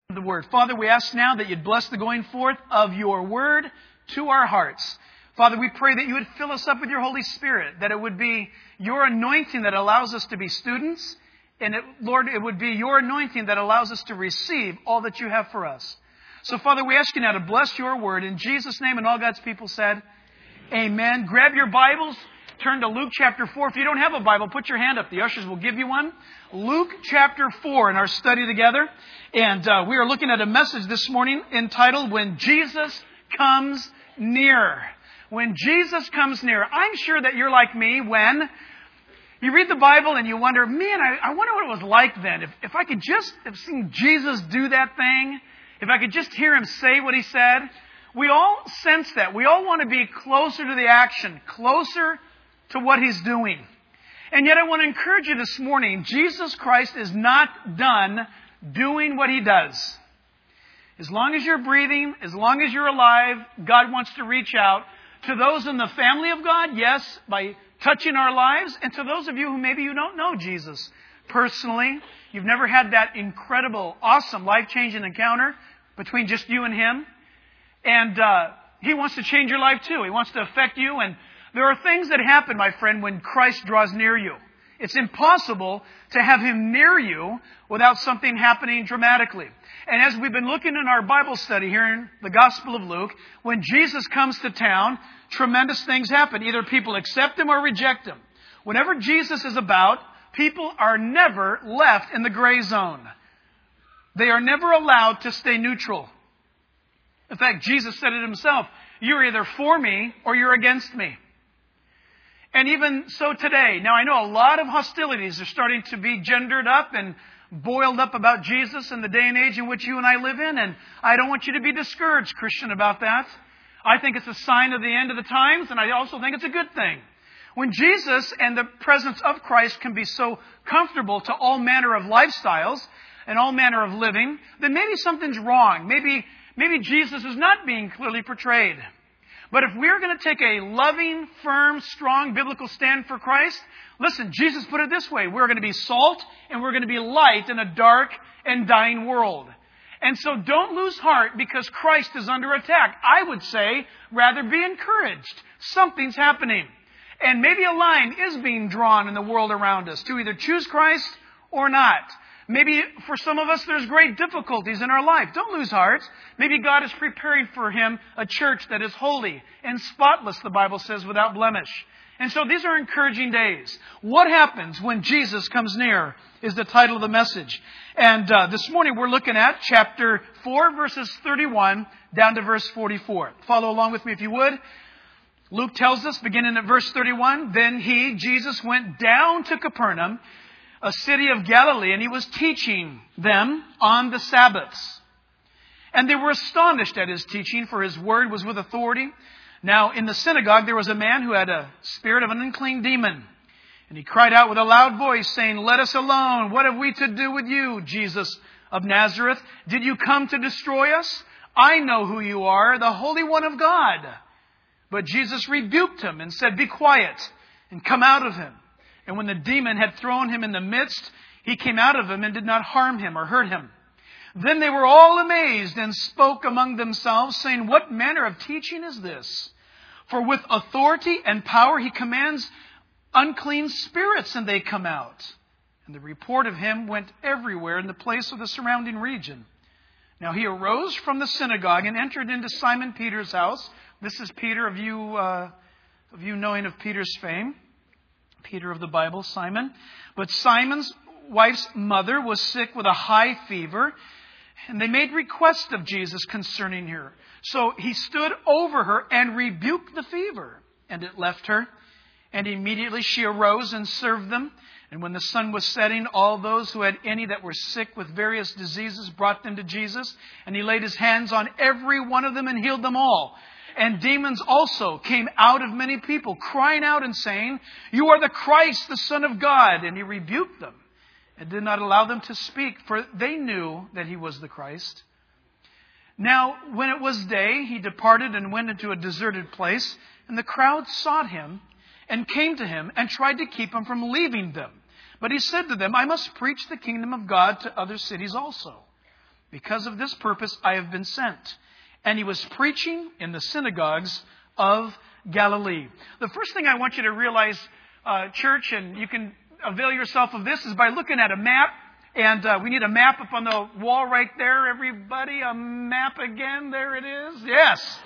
The Word. Father, we ask now that you'd bless the going forth of your Word to our hearts. Father, we pray that you would fill us up with your Holy Spirit, that it would be your anointing that allows us to be students, and Lord, it would be your anointing that allows us to receive all that you have for us. So, Father, we ask you now to bless your Word in Jesus' name, and all God's people said, Amen. Grab your Bibles. Turn to Luke chapter 4. If you don't have a Bible, put your hand up. The ushers will give you one. Luke chapter 4 in our study together. And we are looking at a message this morning entitled, When Jesus Comes Near. When Jesus Comes Near. I'm sure that you're like me when you read the Bible and you wonder, man, I wonder what it was like then. If I could just have seen Jesus do that thing, if I could just hear him say what he said. We all sense that. We all want to be closer to the action, closer to what he's doing. And yet I want to encourage you this morning, Jesus Christ is not done doing what he does. As long as you're breathing, as long as you're alive, God wants to reach out to those in the family of God, yes, by touching our lives, and to those of you who maybe you don't know Jesus personally. You've never had that incredible, awesome, life-changing encounter between just you and him. And he wants to change your life too. He wants to affect you. And there are things that happen, my friend, when Christ draws near you. It's impossible to have him near you without something happening dramatically. And as we've been looking in our Bible study here in the Gospel of Luke, when Jesus comes to town, tremendous things happen. Either people accept him or reject him. Whenever Jesus is about, people are never left in the gray zone. They are never allowed to stay neutral. In fact, Jesus said it himself, you're either for me or you're against me. And even so today, now I know a lot of hostilities are starting to be gendered up and boiled up about Jesus in the day and age in which you and I live in. And I don't want you to be discouraged, Christian, about that. I think it's a sign of the end of the times, and I also think it's a good thing. When Jesus and the presence of Christ can be so comfortable to all manner of lifestyles and all manner of living, then maybe something's wrong. Maybe Jesus is not being clearly portrayed. But if we're going to take a loving, firm, strong biblical stand for Christ, listen, Jesus put it this way. We're going to be salt and we're going to be light in a dark and dying world. And so don't lose heart because Christ is under attack. I would say rather be encouraged. Something's happening. And maybe a line is being drawn in the world around us to either choose Christ or not. Maybe for some of us there's great difficulties in our life. Don't lose heart. Maybe God is preparing for him a church that is holy and spotless, the Bible says, without blemish. And so these are encouraging days. What happens when Jesus comes near is the title of the message. And this morning we're looking at chapter 4, verses 31 down to verse 44. Follow along with me if you would. Luke tells us, beginning at verse 31, Then he, Jesus, went down to Capernaum, a city of Galilee, and he was teaching them on the Sabbaths. And they were astonished at his teaching, for his word was with authority. Now, in the synagogue, there was a man who had a spirit of an unclean demon. And he cried out with a loud voice, saying, Let us alone. What have we to do with you, Jesus of Nazareth? Did you come to destroy us? I know who you are, the Holy One of God. But Jesus rebuked him and said, Be quiet and come out of him. And when the demon had thrown him in the midst, he came out of him and did not harm him or hurt him. Then they were all amazed and spoke among themselves, saying, What manner of teaching is this? For with authority and power he commands unclean spirits, and they come out. And the report of him went everywhere in the place of the surrounding region. Now he arose from the synagogue and entered into Simon Peter's house. This is Peter, of you knowing of Peter's fame. Peter of the Bible, Simon. But Simon's wife's mother was sick with a high fever, and they made request of Jesus concerning her. So he stood over her and rebuked the fever, and it left her. And immediately she arose and served them. And when the sun was setting, all those who had any that were sick with various diseases brought them to Jesus. And he laid his hands on every one of them and healed them all. And demons also came out of many people, crying out and saying, You are the Christ, the Son of God. And he rebuked them and did not allow them to speak, for they knew that he was the Christ. Now, when it was day, he departed and went into a deserted place, and the crowd sought him and came to him and tried to keep him from leaving them. But he said to them, I must preach the kingdom of God to other cities also, Because of this purpose I have been sent." And he was preaching in the synagogues of Galilee. The first thing I want you to realize, church, and you can avail yourself of this, is by looking at a map. And we need a map up on the wall right there, everybody. A map again. There it is. Yes.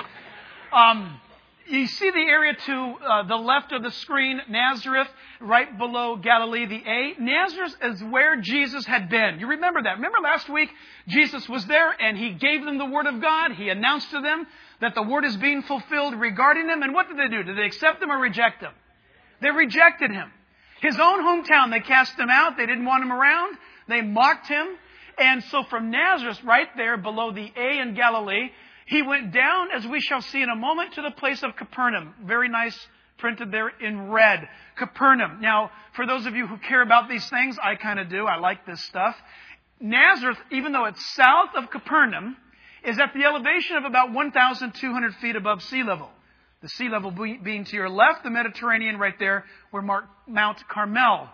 You see the area to the left of the screen, Nazareth, right below Galilee, the A. Nazareth is where Jesus had been. You remember that. Remember last week, Jesus was there and he gave them the Word of God. He announced to them that the Word is being fulfilled regarding them. And what did they do? Did they accept him or reject him? They rejected him. His own hometown, they cast him out. They didn't want him around. They mocked him. And so from Nazareth, right there below the A in Galilee, he went down, as we shall see in a moment, to the place of Capernaum. Very nice, printed there in red. Capernaum. Now, for those of you who care about these things, I kind of do. I like this stuff. Nazareth, even though it's south of Capernaum, is at the elevation of about 1,200 feet above sea level. The sea level being to your left, the Mediterranean right there, where Mount Carmel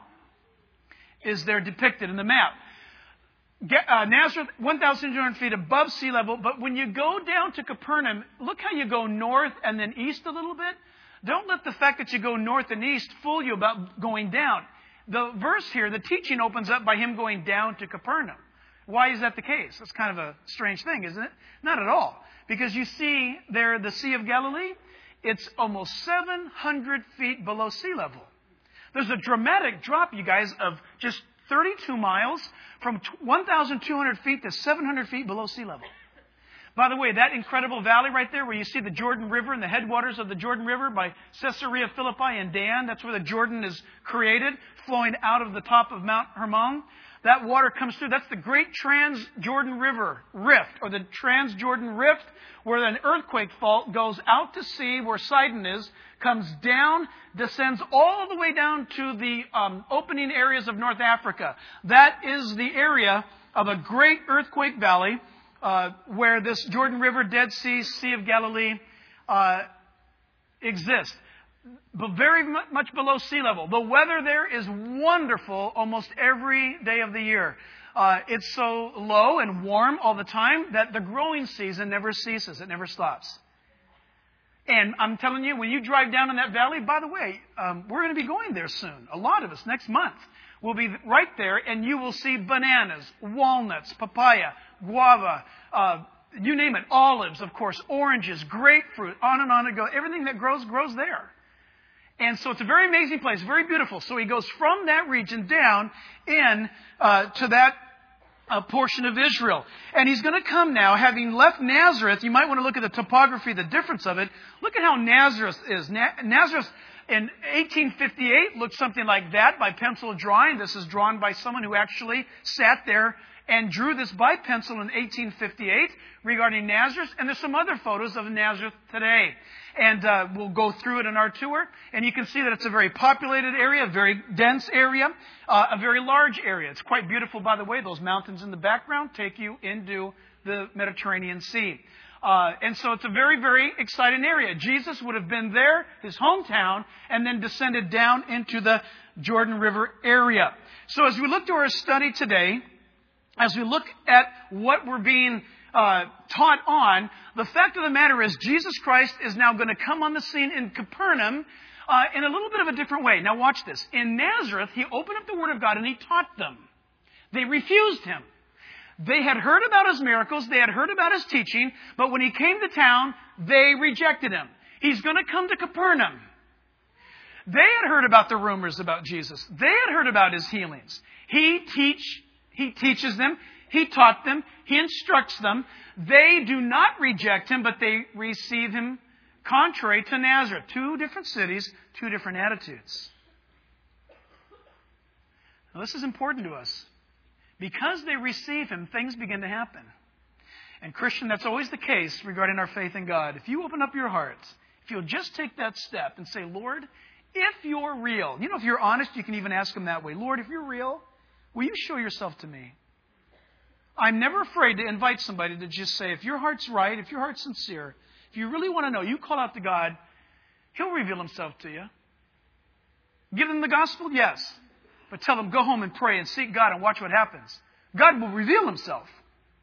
is there depicted in the map. Nazareth, 1,200 feet above sea level. But when you go down to Capernaum, look how you go north and then east a little bit. Don't let the fact that you go north and east fool you about going down. The verse here, the teaching opens up by him going down to Capernaum. Why is that the case? That's kind of a strange thing, isn't it? Not at all. Because you see there the Sea of Galilee, it's almost 700 feet below sea level. There's a dramatic drop, you guys, of just 32 miles from 1,200 feet to 700 feet below sea level. By the way, that incredible valley right there where you see the Jordan River and the headwaters of the Jordan River by Caesarea Philippi and Dan, that's where the Jordan is created, flowing out of the top of Mount Hermon. That water comes through. That's the Great Trans-Jordan River Rift, or the Trans-Jordan Rift, where an earthquake fault goes out to sea where Sidon is, comes down, descends all the way down to the opening areas of North Africa. That is the area of a great earthquake valley where this Jordan River, Dead Sea, Sea of Galilee exists. But very much below sea level. The weather there is wonderful almost every day of the year. It's so low and warm all the time that the growing season never ceases. It never stops. And I'm telling you, when you drive down in that valley, by the way, we're going to be going there soon. A lot of us, next month. We'll be right there, and you will see bananas, walnuts, papaya, guava, you name it, olives, of course, oranges, grapefruit, on it goes. Everything that grows there. And so it's a very amazing place, very beautiful. So he goes from that region down in to that portion of Israel. And he's going to come now, having left Nazareth. You might want to look at the topography, the difference of it. Look at how Nazareth is. Nazareth in 1858 looked something like that by pencil drawing. This is drawn by someone who actually sat there and drew this by pencil in 1858 regarding Nazareth. And there's some other photos of Nazareth today. And we'll go through it in our tour. And you can see that it's a very populated area, a very dense area, a very large area. It's quite beautiful, by the way. Those mountains in the background take you into the Mediterranean Sea. And so it's a very, very exciting area. Jesus would have been there, his hometown, and then descended down into the Jordan River area. So as we look to our study today, as we look at what we're being taught on, the fact of the matter is Jesus Christ is now going to come on the scene in Capernaum in a little bit of a different way. Now watch this. In Nazareth, he opened up the Word of God and he taught them. They refused him. They had heard about his miracles. They had heard about his teaching. But when he came to town, they rejected him. He's going to come to Capernaum. They had heard about the rumors about Jesus. They had heard about his healings. He teaches them. He taught them. He instructs them. They do not reject him, but they receive him contrary to Nazareth. Two different cities, two different attitudes. Now, this is important to us. Because they receive him, things begin to happen. And Christian, that's always the case regarding our faith in God. If you open up your heart, if you'll just take that step and say, Lord, if you're real. You know, if you're honest, you can even ask him that way. Lord, if you're real, will you show yourself to me? I'm never afraid to invite somebody to just say, if your heart's right, if your heart's sincere, if you really want to know, you call out to God, he'll reveal himself to you. Give them the gospel? Yes. But tell them, go home and pray and seek God and watch what happens. God will reveal himself.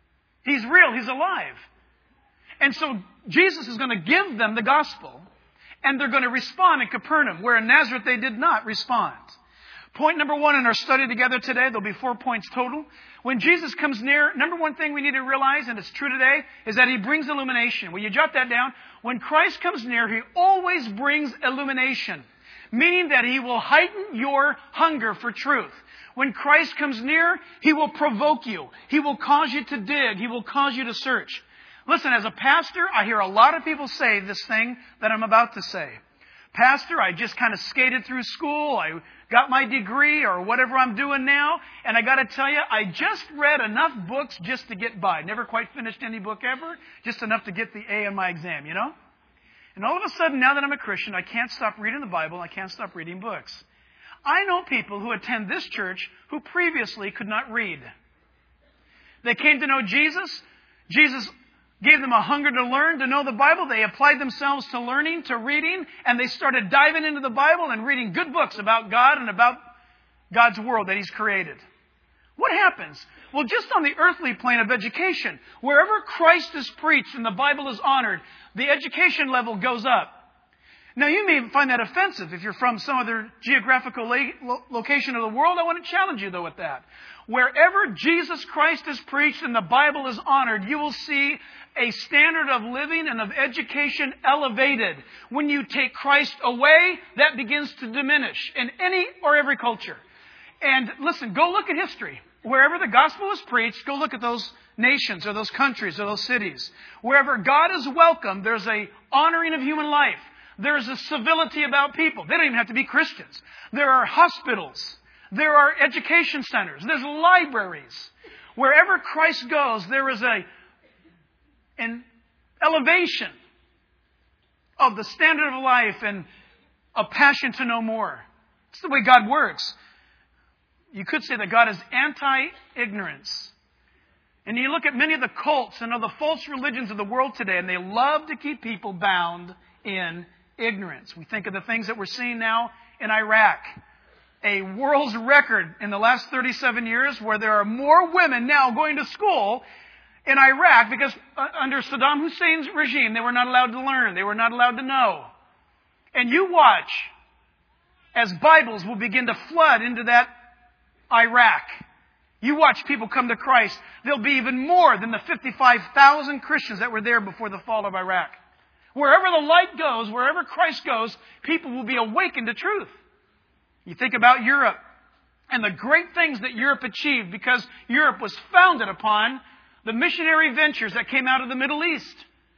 He's real. He's alive. And so Jesus is going to give them the gospel, and they're going to respond in Capernaum, where in Nazareth they did not respond. Point number 1 in our study together today, there'll be 4 points total. When Jesus comes near, number 1 thing we need to realize, and it's true today, is that He brings illumination. Will you jot that down? When Christ comes near, He always brings illumination, meaning that He will heighten your hunger for truth. When Christ comes near, He will provoke you. He will cause you to dig. He will cause you to search. Listen, as a pastor, I hear a lot of people say this thing that I'm about to say. Pastor, I just kind of skated through school. I got my degree or whatever I'm doing now. And I got to tell you, I just read enough books just to get by. Never quite finished any book ever. Just enough to get the A on my exam, you know? And all of a sudden, now that I'm a Christian, I can't stop reading the Bible. I can't stop reading books. I know people who attend this church who previously could not read. They came to know Jesus. Jesus gave them a hunger to learn, to know the Bible. They applied themselves to learning, to reading, and they started diving into the Bible and reading good books about God and about God's world that He's created. What happens? Well, just on the earthly plane of education, wherever Christ is preached and the Bible is honored, the education level goes up. Now, you may find that offensive if you're from some other geographical location of the world. I want to challenge you, though, with that. Wherever Jesus Christ is preached and the Bible is honored, you will see a standard of living and of education elevated. When you take Christ away, that begins to diminish in any or every culture. And listen, go look at history. Wherever the gospel is preached, go look at those nations or those countries or those cities. Wherever God is welcome, there's a honoring of human life. There's a civility about people. They don't even have to be Christians. There are hospitals. There are education centers. There's libraries. Wherever Christ goes, there is an elevation of the standard of life and a passion to know more. It's the way God works. You could say that God is anti-ignorance. And you look at many of the cults and of the false religions of the world today, and they love to keep people bound in ignorance. We think of the things that we're seeing now in Iraq. A world's record in the last 37 years where there are more women now going to school in Iraq because under Saddam Hussein's regime, they were not allowed to learn. They were not allowed to know. And you watch as Bibles will begin to flood into that Iraq. You watch people come to Christ. There'll be even more than the 55,000 Christians that were there before the fall of Iraq. Wherever the light goes, wherever Christ goes, people will be awakened to truth. You think about Europe and the great things that Europe achieved because Europe was founded upon the missionary ventures that came out of the Middle East.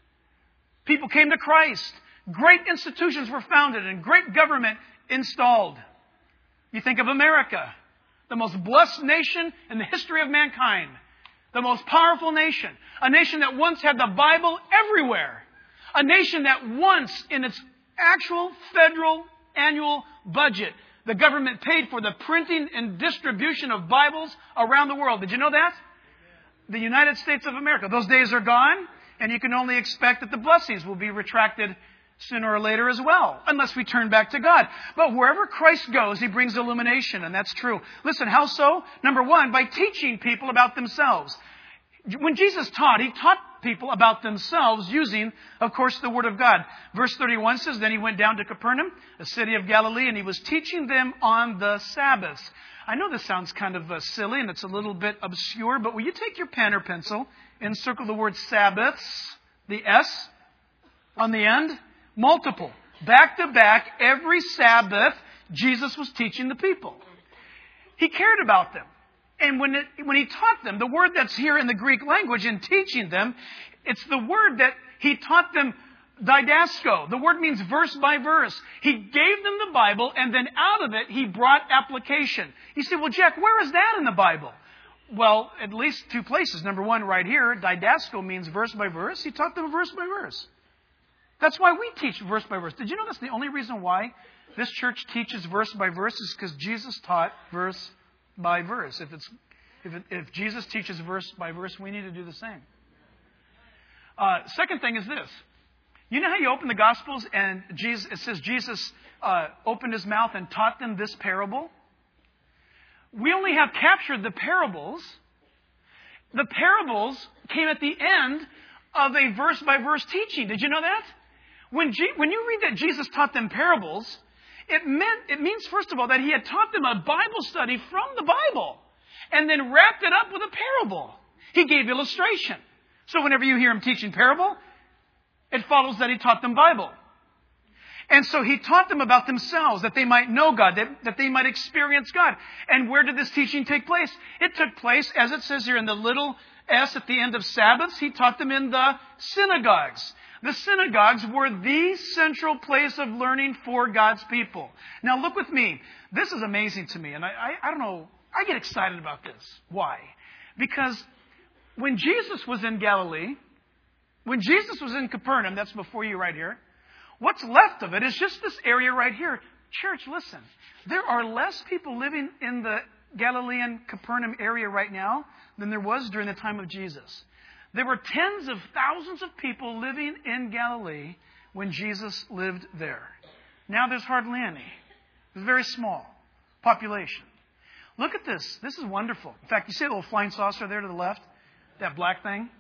People came to Christ. Great institutions were founded and great government installed. You think of America, the most blessed nation in the history of mankind. The most powerful nation. A nation that once had the Bible everywhere. A nation that once, in its actual federal annual budget, the government paid for the printing and distribution of Bibles around the world. Did you know that? The United States of America. Those days are gone, and you can only expect that the blessings will be retracted sooner or later as well, unless we turn back to God. But wherever Christ goes, He brings illumination, and that's true. Listen, how so? Number 1, by teaching people about themselves. When Jesus taught, He taught people about themselves using, of course, the Word of God. Verse 31 says, Then He went down to Capernaum, a city of Galilee, and He was teaching them on the Sabbath. I know this sounds kind of silly and it's a little bit obscure, but will you take your pen or pencil and circle the word Sabbaths, the S on the end? Multiple. Back to back, every Sabbath, Jesus was teaching the people. He cared about them. And when He taught them, the word that's here in the Greek language in teaching them, it's the word that He taught them, didasko. The word means verse by verse. He gave them the Bible, and then out of it, He brought application. You say, well, Jack, where is that in the Bible? Well, at least 2 places. Number 1, right here, didasko means verse by verse. He taught them verse by verse. That's why we teach verse by verse. Did you know that's the only reason why this church teaches verse by verse is because Jesus taught verse by verse. If Jesus teaches verse by verse, we need to do the same. Second thing is this. You know how you open the Gospels and it says Jesus opened His mouth and taught them this parable? We only have captured the parables. The parables came at the end of a verse-by-verse teaching. Did you know that? When you read that Jesus taught them parables, it means, first of all, that he had taught them a Bible study from the Bible and then wrapped it up with a parable. He gave illustration. So whenever you hear him teaching parable, it follows that he taught them Bible. And so he taught them about themselves, that they might know God, that they might experience God. And where did this teaching take place? It took place, as it says here in the little S at the end of Sabbaths, he taught them in the synagogues. The synagogues were the central place of learning for God's people. Now look with me. This is amazing to me. And I don't know, I get excited about this. Why? Because when Jesus was in Galilee, when Jesus was in Capernaum, that's before you right here, what's left of it is just this area right here. Church, listen. There are less people living in the Galilean Capernaum area right now than there was during the time of Jesus. There were tens of thousands of people living in Galilee when Jesus lived there. Now there's hardly any. It's a very small population. Look at this. This is wonderful. In fact, you see a little flying saucer there to the left? That black thing?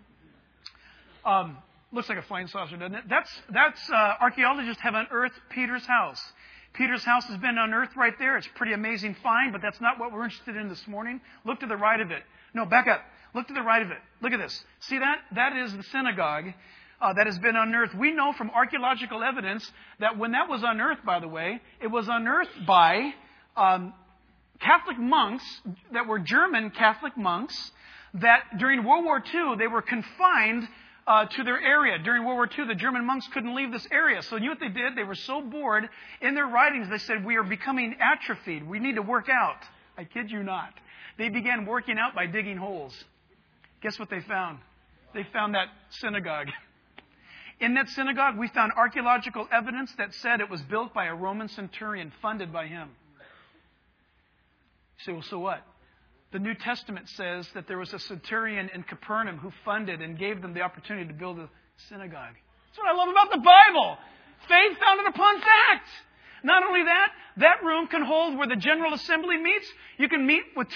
Looks like a flying saucer, doesn't it? That's archaeologists have unearthed Peter's house. Peter's house has been unearthed right there. It's a pretty amazing find, but that's not what we're interested in this morning. Look to the right of it. No, back up. Look to the right of it. Look at this. See that? That is the synagogue that has been unearthed. We know from archaeological evidence that when that was unearthed, by the way, it was unearthed by Catholic monks that were German Catholic monks that during World War II, they were confined to their area. During World War II, the German monks couldn't leave this area. So you know what they did? They were so bored. In their writings, they said, we are becoming atrophied. We need to work out. I kid you not. They began working out by digging holes. Guess what they found? They found that synagogue. In that synagogue, we found archaeological evidence that said it was built by a Roman centurion funded by him. You say, well, so what? The New Testament says that there was a centurion in Capernaum who funded and gave them the opportunity to build a synagogue. That's what I love about the Bible. Faith founded upon fact. Not only that, that room can hold where the General Assembly meets. You can meet with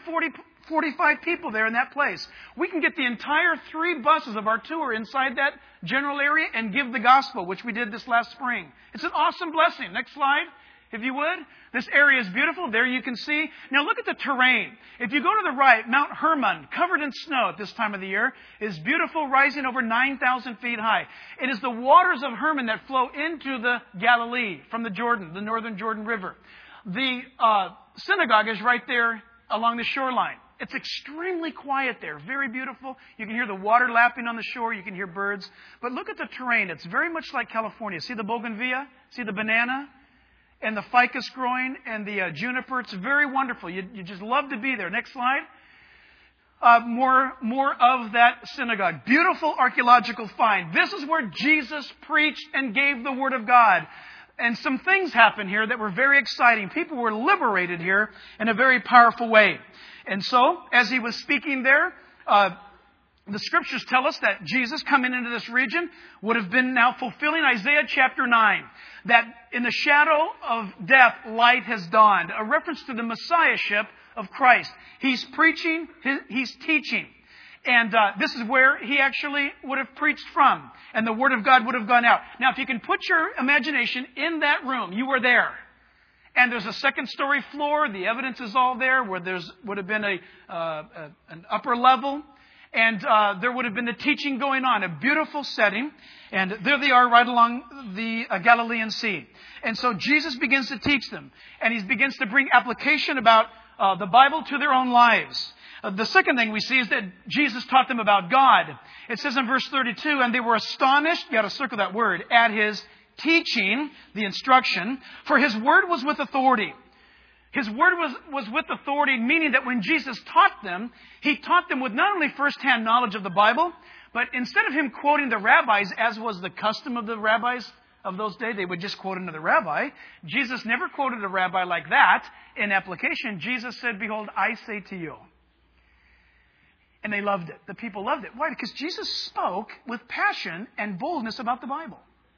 245 people there in that place. We can get the entire 3 buses of our tour inside that general area and give the gospel, which we did this last spring. It's an awesome blessing. Next slide, if you would. This area is beautiful. There you can see. Now look at the terrain. If you go to the right, Mount Hermon, covered in snow at this time of the year, is beautiful, rising over 9,000 feet high. It is the waters of Hermon that flow into the Galilee from the Jordan, the northern Jordan River. The synagogue is right there along the shoreline. It's extremely quiet there, very beautiful. You can hear the water lapping on the shore. You can hear birds. But look at the terrain. It's very much like California. See the bougainvillea? See the banana? And the ficus growing and the juniper. It's very wonderful. You just love to be there. Next slide. More of that synagogue. Beautiful archaeological find. This is where Jesus preached and gave the Word of God. And some things happened here that were very exciting. People were liberated here in a very powerful way. And so, as he was speaking there, the Scriptures tell us that Jesus coming into this region would have been now fulfilling Isaiah chapter 9. That in the shadow of death, light has dawned. A reference to the Messiahship of Christ. He's preaching, he's teaching. And this is where he actually would have preached from. And the Word of God would have gone out. Now, if you can put your imagination in that room, you were there. And there's a second-story floor. The evidence is all there where would have been an upper level. And there would have been the teaching going on, a beautiful setting. And there they are right along the Galilean Sea. And so Jesus begins to teach them. And he begins to bring application about the Bible to their own lives. The second thing we see is that Jesus taught them about God. It says in verse 32, and they were astonished, you got to circle that word, at his teaching, the instruction, for his word was with authority. His word was with authority, meaning that when Jesus taught them, he taught them with not only first-hand knowledge of the Bible, but instead of him quoting the rabbis, as was the custom of the rabbis of those days, they would just quote another rabbi. Jesus never quoted a rabbi like that in application. Jesus said, behold, I say to you. And they loved it. The people loved it. Why? Because Jesus spoke with passion and boldness about the Bible.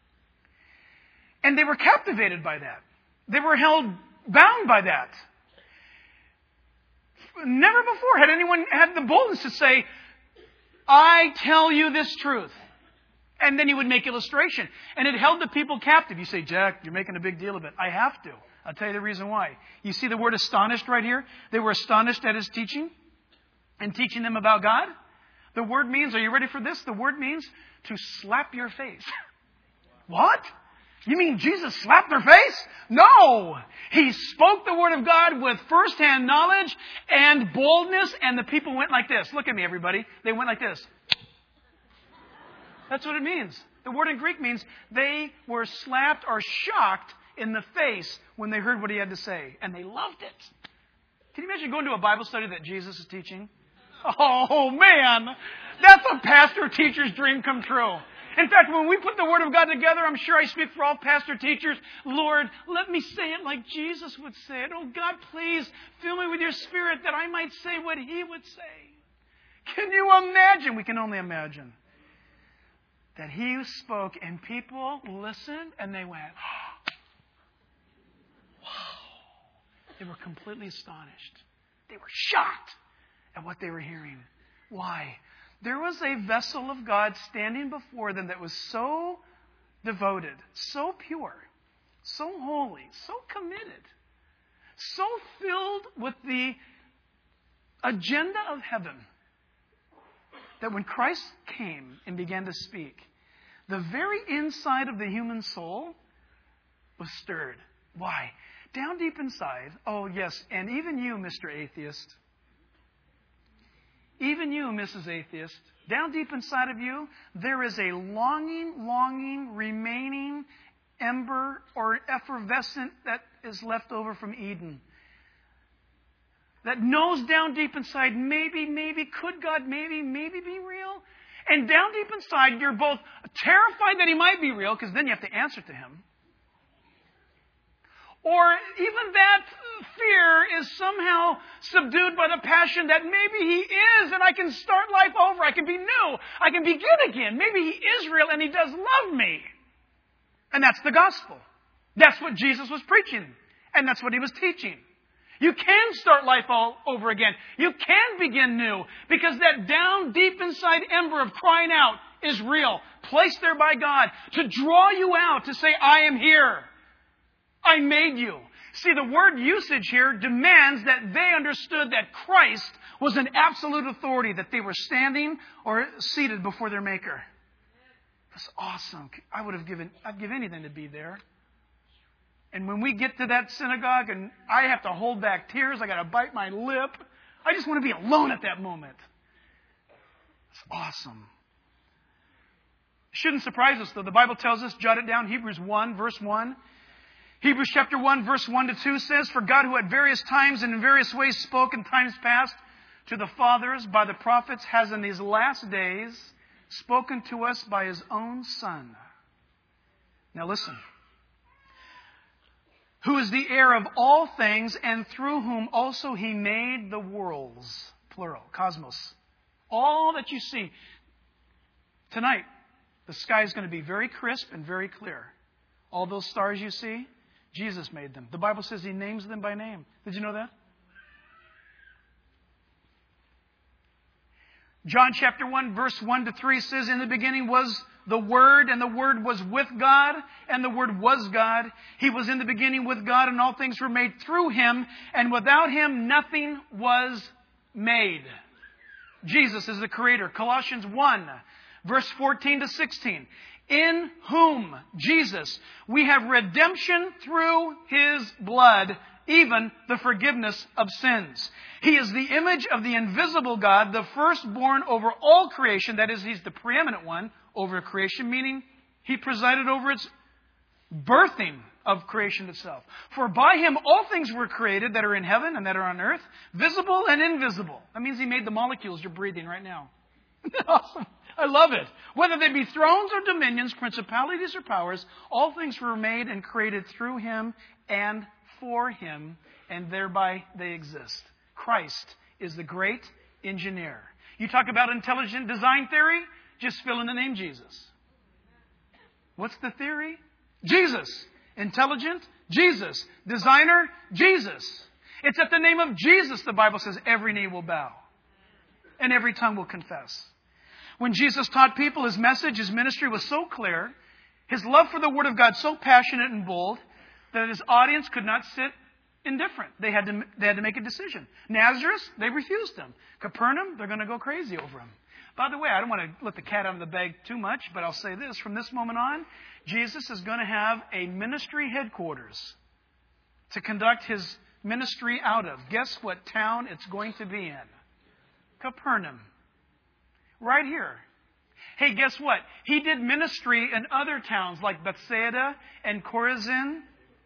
And they were captivated by that. They were held bound by that. Never before had anyone had the boldness to say, I tell you this truth. And then he would make illustration. And it held the people captive. You say, Jack, you're making a big deal of it. I have to. I'll tell you the reason why. You see the word astonished right here? They were astonished at his teaching and teaching them about God. The word means, are you ready for this? The word means to slap your face. What? You mean Jesus slapped their face? No! He spoke the word of God with first-hand knowledge and boldness, and the people went like this. Look at me, everybody. They went like this. That's what it means. The word in Greek means they were slapped or shocked in the face when they heard what he had to say. And they loved it. Can you imagine going to a Bible study that Jesus is teaching? Oh, man. That's a pastor teacher's dream come true. In fact, when we put the Word of God together, I'm sure I speak for all pastor teachers. Lord, let me say it like Jesus would say it. Oh, God, please fill me with your Spirit that I might say what He would say. Can you imagine? We can only imagine. That He spoke and people listened and they went, wow. They were completely astonished. They were shocked at what they were hearing. Why? There was a vessel of God standing before them that was so devoted, so pure, so holy, so committed, so filled with the agenda of heaven, that when Christ came and began to speak, the very inside of the human soul was stirred. Why? Down deep inside, oh yes, and even you, Mr. Atheist, even you, Mrs. Atheist, down deep inside of you, there is a longing, remaining ember or effervescent that is left over from Eden. That knows down deep inside, maybe, could God maybe be real? And down deep inside, you're both terrified that He might be real, because then you have to answer to Him. Or even that fear is somehow subdued by the passion that maybe He is and I can start life over. I can be new. I can begin again. Maybe He is real and He does love me. And that's the gospel. That's what Jesus was preaching. And that's what He was teaching. You can start life all over again. You can begin new because that down deep inside ember of crying out is real. Placed there by God to draw you out to say, I am here. I made you. See, the word usage here demands that they understood that Christ was an absolute authority, that they were standing or seated before their Maker. That's awesome. I'd give anything to be there. And when we get to that synagogue and I have to hold back tears, I got to bite my lip. I just want to be alone at that moment. It's awesome. Shouldn't surprise us, though. The Bible tells us, jot it down, Hebrews 1, verse 1. Hebrews chapter 1, verse 1 to 2 says, For God, who at various times and in various ways spoke in times past to the fathers by the prophets, has in these last days spoken to us by His own Son. Now listen. Who is the heir of all things, and through whom also He made the worlds. Plural, cosmos. All that you see. Tonight, the sky is going to be very crisp and very clear. All those stars you see, Jesus made them. The Bible says He names them by name. Did you know that? John chapter 1, verse 1 to 3 says, In the beginning was the Word, and the Word was with God, and the Word was God. He was in the beginning with God, and all things were made through Him, and without Him nothing was made. Jesus is the Creator. Colossians 1, verse 14 to 16. In whom, Jesus, we have redemption through His blood, even the forgiveness of sins. He is the image of the invisible God, the firstborn over all creation. That is, He's the preeminent one over creation, meaning He presided over its birthing of creation itself. For by Him all things were created that are in heaven and that are on earth, visible and invisible. That means He made the molecules you're breathing right now. Awesome. I love it. Whether they be thrones or dominions, principalities or powers, all things were made and created through Him and for Him, and thereby they exist. Christ is the great engineer. You talk about intelligent design theory, just fill in the name Jesus. What's the theory? Jesus. Intelligent? Jesus. Designer? Jesus. It's at the name of Jesus, the Bible says, every knee will bow and every tongue will confess. When Jesus taught people, his message, his ministry was so clear, his love for the Word of God so passionate and bold, that his audience could not sit indifferent. They had to make a decision. Nazareth, they refused him. Capernaum, they're going to go crazy over him. By the way, I don't want to let the cat out of the bag too much, but I'll say this. From this moment on, Jesus is going to have a ministry headquarters to conduct his ministry out of. Guess what town it's going to be in? Capernaum. Right here. Hey, guess what? He did ministry in other towns like Bethsaida and Chorazin.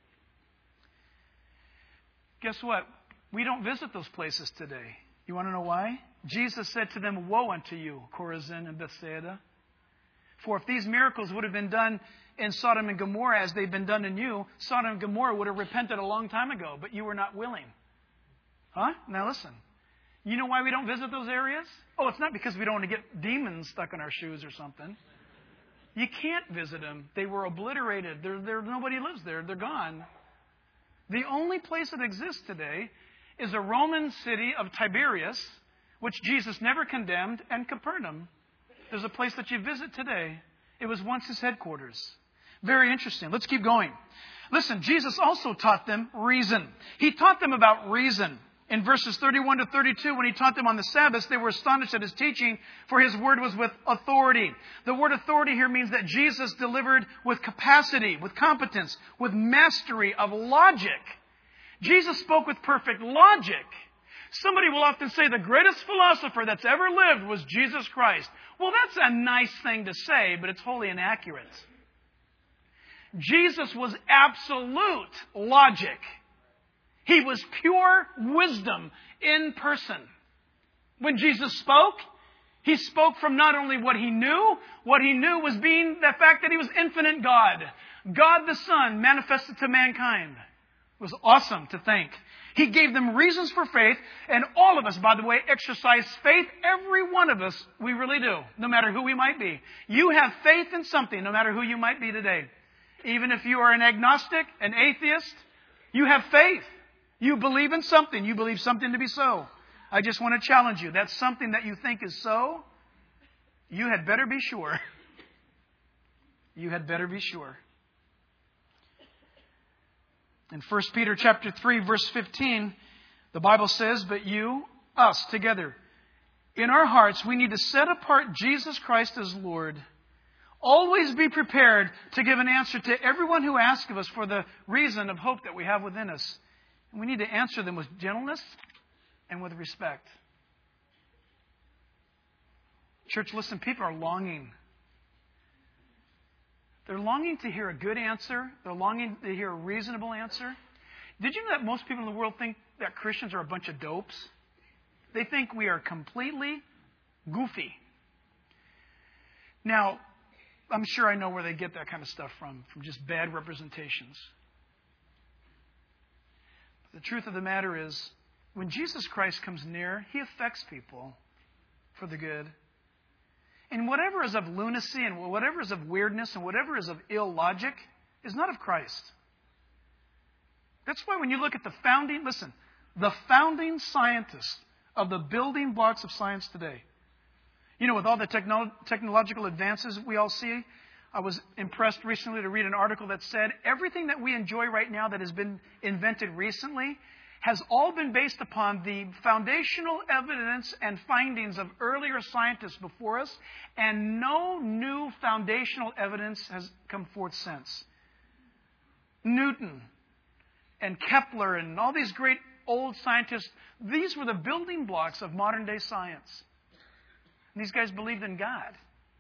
Guess what? We don't visit those places today. You want to know why? Jesus said to them, "Woe unto you, Chorazin and Bethsaida. For if these miracles would have been done in Sodom and Gomorrah as they've been done in you, Sodom and Gomorrah would have repented a long time ago, but you were not willing." Huh? Now listen. You know why we don't visit those areas? Oh, it's not because we don't want to get demons stuck in our shoes or something. You can't visit them. They were obliterated. Nobody lives there. They're gone. The only place that exists today is a Roman city of Tiberias, which Jesus never condemned, and Capernaum. There's a place that you visit today. It was once his headquarters. Very interesting. Let's keep going. Listen, Jesus also taught them reason. He taught them about reason. In verses 31 to 32, when he taught them on the Sabbath, they were astonished at his teaching, for his word was with authority. The word authority here means that Jesus delivered with capacity, with competence, with mastery of logic. Jesus spoke with perfect logic. Somebody will often say the greatest philosopher that's ever lived was Jesus Christ. Well, that's a nice thing to say, but it's wholly inaccurate. Jesus was absolute logic. He was pure wisdom in person. When Jesus spoke, he spoke from not only what he knew was being the fact that he was infinite God. God the Son manifested to mankind. It was awesome to think. He gave them reasons for faith, and all of us, by the way, exercise faith. Every one of us, we really do, no matter who we might be. You have faith in something, no matter who you might be today. Even if you are an agnostic, an atheist, you have faith. You believe in something. You believe something to be so. I just want to challenge you. That's something that you think is so. You had better be sure. You had better be sure. In 1 Peter chapter 3, verse 15, the Bible says, "But you, us, together, in our hearts, we need to set apart Jesus Christ as Lord. Always be prepared to give an answer to everyone who asks of us for the reason of hope that we have within us." And we need to answer them with gentleness and with respect. Church, listen, people are longing. They're longing to hear a good answer. They're longing to hear a reasonable answer. Did you know that most people in the world think that Christians are a bunch of dopes? They think we are completely goofy. Now, I'm sure I know where they get that kind of stuff from just bad representations. The truth of the matter is, when Jesus Christ comes near, he affects people for the good. And whatever is of lunacy and whatever is of weirdness and whatever is of illogic is not of Christ. That's why when you look at the founding scientists of the building blocks of science today, you know, with all the technological advances we all see, I was impressed recently to read an article that said everything that we enjoy right now that has been invented recently has all been based upon the foundational evidence and findings of earlier scientists before us, and no new foundational evidence has come forth since. Newton and Kepler and all these great old scientists, these were the building blocks of modern day science. And these guys believed in God.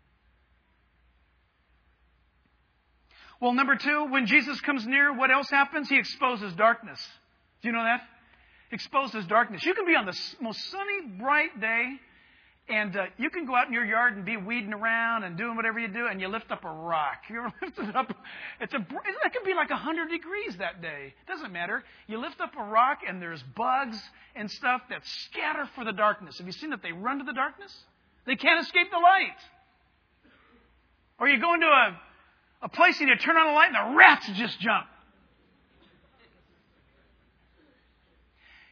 Well, number two, when Jesus comes near, what else happens? He exposes darkness. Do you know that? Exposes darkness. You can be on the most sunny, bright day, and you can go out in your yard and be weeding around and doing whatever you do, and you lift up a rock. You lift it up. It can be like 100 degrees that day. It doesn't matter. You lift up a rock, and there's bugs and stuff that scatter for the darkness. Have you seen that they run to the darkness? They can't escape the light. Or you go into a place and you turn on a light and the rats just jump.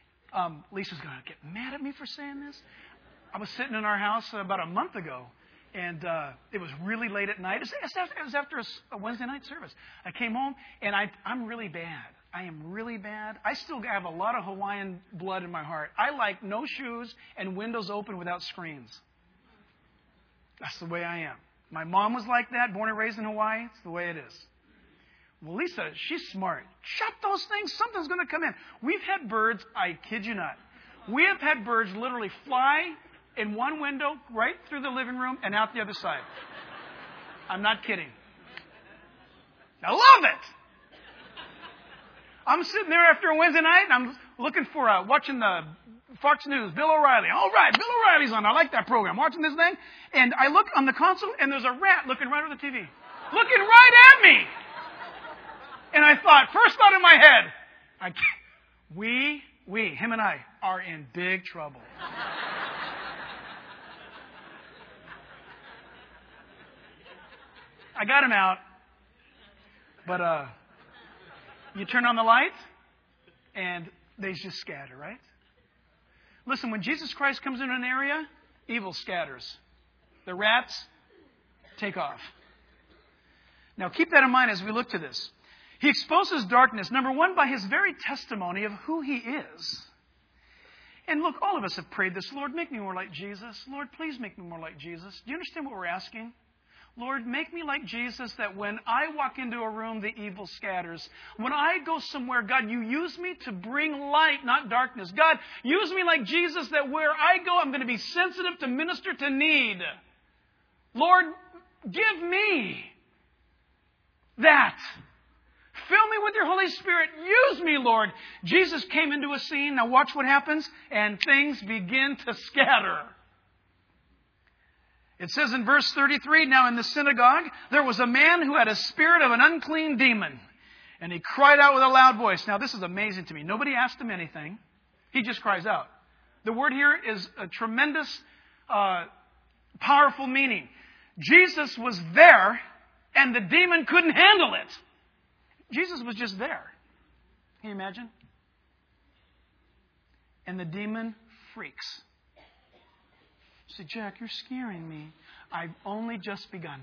Lisa's going to get mad at me for saying this. I was sitting in our house about a month ago, And it was really late at night. It was after a Wednesday night service. I came home, and I'm really bad. I am really bad. I still have a lot of Hawaiian blood in my heart. I like no shoes and windows open without screens. That's the way I am. My mom was like that, born and raised in Hawaii. It's the way it is. Well, Lisa, she's smart. Shut those things. Something's going to come in. We've had birds, I kid you not. We have had birds literally fly in one window, right through the living room, and out the other side. I'm not kidding. I love it. I'm sitting there after a Wednesday night, and I'm looking for, watching the Fox News, Bill O'Reilly. All right, Bill O'Reilly's on. I like that program. Watching this thing, and I look on the console, and there's a rat looking right at the TV. Looking right at me. And I thought, first thought in my head, him and I, are in big trouble. I got him out, but you turn on the lights, and they just scatter, right? Listen, when Jesus Christ comes into an area, evil scatters. The rats take off. Now, keep that in mind as we look to this. He exposes darkness, number one, by his very testimony of who he is. And look, all of us have prayed this. Lord, make me more like Jesus. Lord, please make me more like Jesus. Do you understand what we're asking? Lord, make me like Jesus, that when I walk into a room, the evil scatters. When I go somewhere, God, you use me to bring light, not darkness. God, use me like Jesus, that where I go, I'm going to be sensitive to minister to need. Lord, give me that. Fill me with your Holy Spirit. Use me, Lord. Jesus came into a scene. Now watch what happens. And things begin to scatter. It says in verse 33, now in the synagogue, there was a man who had a spirit of an unclean demon. And he cried out with a loud voice. Now this is amazing to me. Nobody asked him anything. He just cries out. The word here is a tremendous, powerful meaning. Jesus was there, and the demon couldn't handle it. Jesus was just there. Can you imagine? And the demon freaks. You say, Jack, you're scaring me. I've only just begun.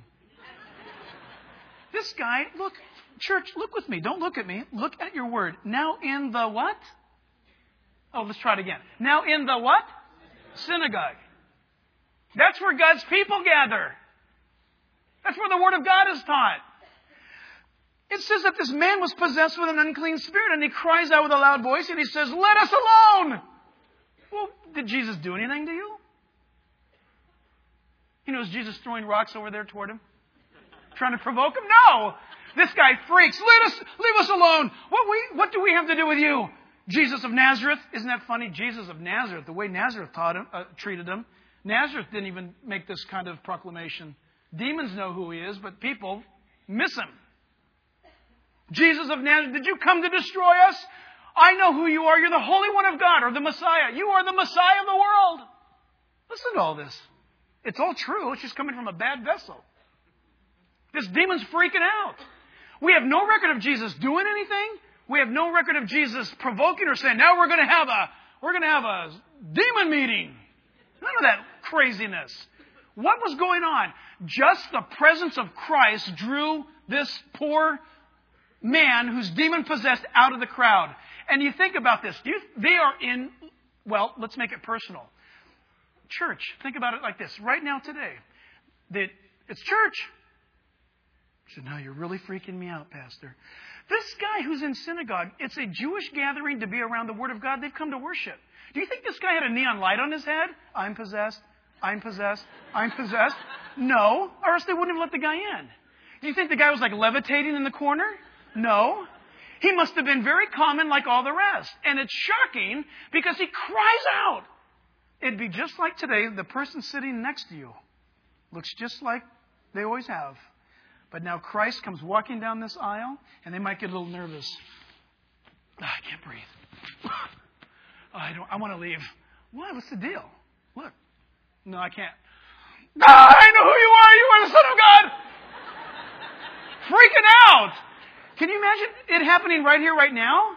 This guy, look, church, look with me. Don't look at me. Look at your word. Now in the what? Oh, let's try it again. Now in the what? Synagogue. That's where God's people gather. That's where the Word of God is taught. It says that this man was possessed with an unclean spirit, and he cries out with a loud voice, and he says, let us alone! Well, did Jesus do anything to you? You know, is Jesus throwing rocks over there toward him? Trying to provoke him? No! This guy freaks. Leave us alone! What do we have to do with you? Jesus of Nazareth? Isn't that funny? Jesus of Nazareth, the way Nazareth treated him. Nazareth didn't even make this kind of proclamation. Demons know who he is, but people miss him. Jesus of Nazareth, did you come to destroy us? I know who you are. You're the Holy One of God, or the Messiah. You are the Messiah of the world. Listen to all this. It's all true. It's just coming from a bad vessel. This demon's freaking out. We have no record of Jesus doing anything. We have no record of Jesus provoking or saying, now we're going to have a demon meeting. None of that craziness. What was going on? Just the presence of Christ drew this poor man who's demon-possessed out of the crowd. And you think about this. They are in, well, let's make it personal. Church, think about it like this. Right now, today, it's church. So now you're really freaking me out, Pastor. This guy who's in synagogue, it's a Jewish gathering to be around the Word of God. They've come to worship. Do you think this guy had a neon light on his head? I'm possessed. I'm possessed. I'm possessed. No, or else they wouldn't have let the guy in. Do you think the guy was like levitating in the corner? No. He must have been very common like all the rest. And it's shocking because he cries out. It'd be just like today, the person sitting next to you looks just like they always have. But now Christ comes walking down this aisle, and they might get a little nervous. I can't breathe. I want to leave. What? What's the deal? Look. No, I can't. I know who you are. You are the Son of God. Freaking out. Can you imagine it happening right here, right now?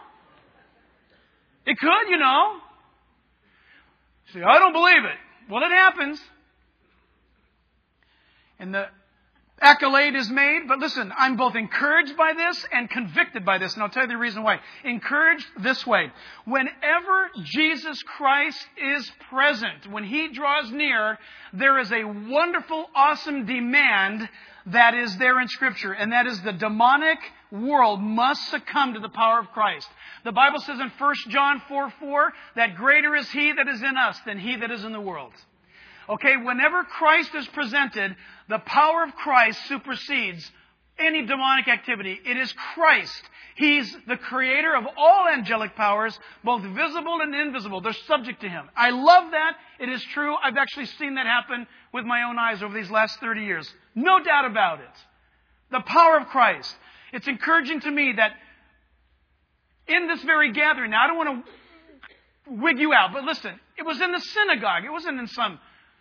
It could, you know. See, I don't believe it. Well, it happens. And the accolade is made, but listen, I'm both encouraged by this and convicted by this, and I'll tell you the reason why. Encouraged this way. Whenever Jesus Christ is present, when He draws near, there is a wonderful, awesome demand that is there in Scripture, and that is the demonic world must succumb to the power of Christ. The Bible says in 1 John 4:4 that greater is He that is in us than he that is in the world. Okay, whenever Christ is presented, the power of Christ supersedes any demonic activity. It is Christ. He's the creator of all angelic powers, both visible and invisible. They're subject to Him. I love that. It is true. I've actually seen that happen with my own eyes over these last 30 years. No doubt about it. The power of Christ. It's encouraging to me that in this very gathering, now I don't want to wig you out, but listen, it was in the synagogue. It wasn't in some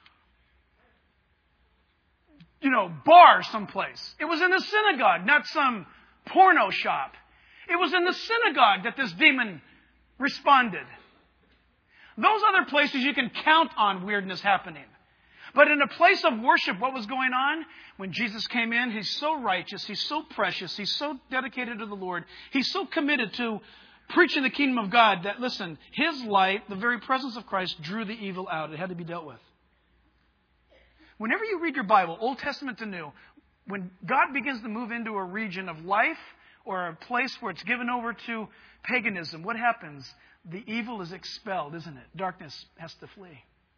bar someplace. It was in the synagogue, not some porno shop. It was in the synagogue that this demon responded. Those other places you can count on weirdness happening. But in a place of worship, what was going on? When Jesus came in, He's so righteous, He's so precious, He's so dedicated to the Lord, He's so committed to preaching the kingdom of God that, listen, His light, the very presence of Christ, drew the evil out. It had to be dealt with. Whenever you read your Bible, Old Testament to New, when God begins to move into a region of life or a place where it's given over to paganism, what happens? The evil is expelled, isn't it? Darkness has to flee.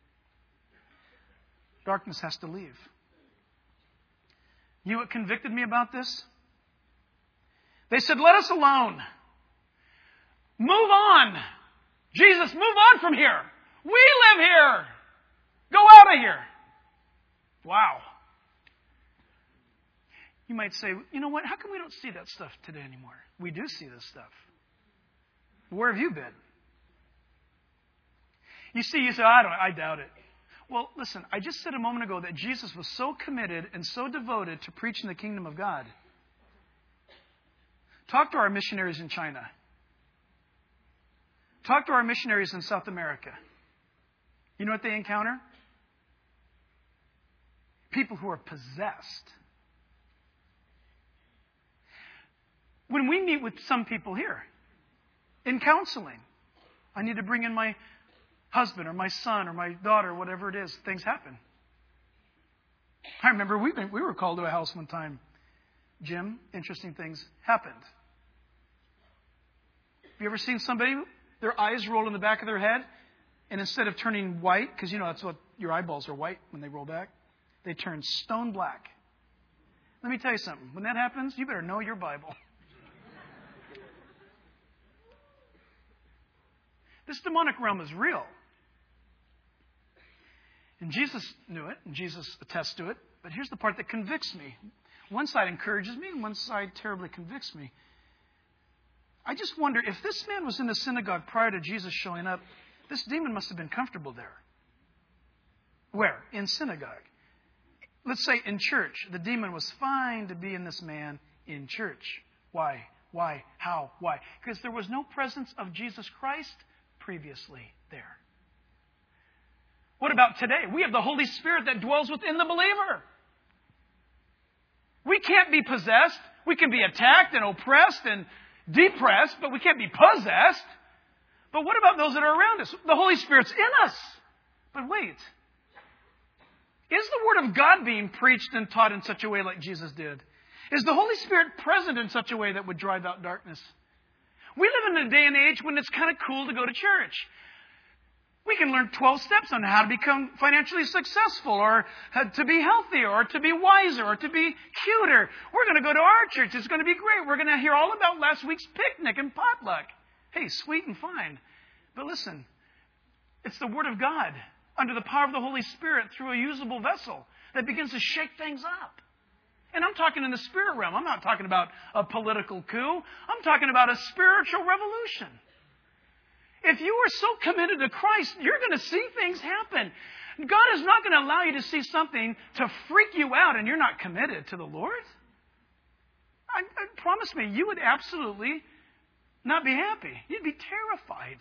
Darkness has to leave. You know what convicted me about this? They said, let us alone. Move on. Jesus, move on from here. We live here. Go out of here. Wow. You might say, you know what? How come we don't see that stuff today anymore? We do see this stuff. Where have you been? You say, I doubt it. Well, listen, I just said a moment ago that Jesus was so committed and so devoted to preaching the kingdom of God. Talk to our missionaries in China. Talk to our missionaries in South America. You know what they encounter? People who are possessed. When we meet with some people here in counseling, I need to bring in my husband or my son or my daughter, whatever it is, things happen. I remember we were called to a house one time. Jim, interesting things happened. Have you ever seen somebody, their eyes roll in the back of their head, and instead of turning white, because that's what your eyeballs are white when they roll back, they turn stone black. Let me tell you something. When that happens, you better know your Bible. This demonic realm is real. And Jesus knew it, and Jesus attests to it. But here's the part that convicts me. One side encourages me, and one side terribly convicts me. I just wonder, if this man was in the synagogue prior to Jesus showing up, this demon must have been comfortable there. Where? In synagogue. Let's say in church. The demon was fine to be in this man in church. Why? Why? How? Why? Because there was no presence of Jesus Christ previously there. What about today? We have the Holy Spirit that dwells within the believer. We can't be possessed. We can be attacked and oppressed and depressed, but we can't be possessed. But what about those that are around us? The Holy Spirit's in us. But wait. Is the Word of God being preached and taught in such a way like Jesus did? Is the Holy Spirit present in such a way that would drive out darkness? We live in a day and age when it's kind of cool to go to church. We can learn 12 steps on how to become financially successful, or to be healthier, or to be wiser, or to be cuter. We're going to go to our church. It's going to be great. We're going to hear all about last week's picnic and potluck. Hey, sweet and fine. But listen, it's the Word of God under the power of the Holy Spirit through a usable vessel that begins to shake things up. And I'm talking in the spirit realm. I'm not talking about a political coup. I'm talking about a spiritual revolution. If you are so committed to Christ, you're going to see things happen. God is not going to allow you to see something to freak you out and you're not committed to the Lord. I promise me, you would absolutely not be happy. You'd be terrified.